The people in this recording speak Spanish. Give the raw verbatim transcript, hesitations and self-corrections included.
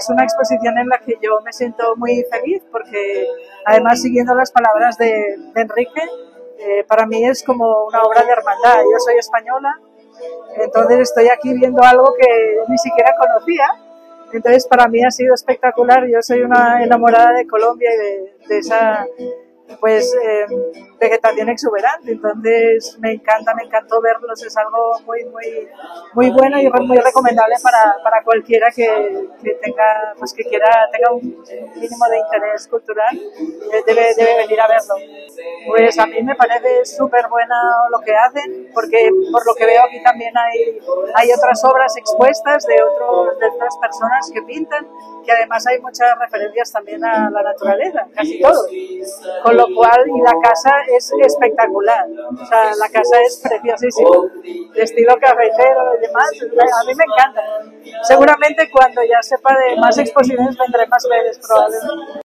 es una exposición en la que yo me siento muy feliz porque, además, siguiendo las palabras de, de Enrique, eh, para mí es como una obra de hermandad. Yo soy española, entonces estoy aquí viendo algo que ni siquiera conocía. Entonces para mí ha sido espectacular. Yo soy una enamorada de Colombia y de, de esa pues eh, vegetación exuberante, entonces me encanta, me encantó verlos, es algo muy muy muy bueno y muy recomendable para, para cualquiera que, que tenga pues que quiera tenga un mínimo de interés cultural, eh, debe, debe venir a verlo. Pues a mí me parece súper buena lo que hacen, porque por lo que veo aquí también hay, hay otras obras expuestas de, otros, de otras personas que pintan, que además hay muchas referencias también a la naturaleza, casi todo. Con lo cual, y la casa es espectacular, o sea, la casa es preciosísima, de estilo cafetero y demás, a mí me encanta. Seguramente cuando ya sepa de más exposiciones vendré más veces probablemente.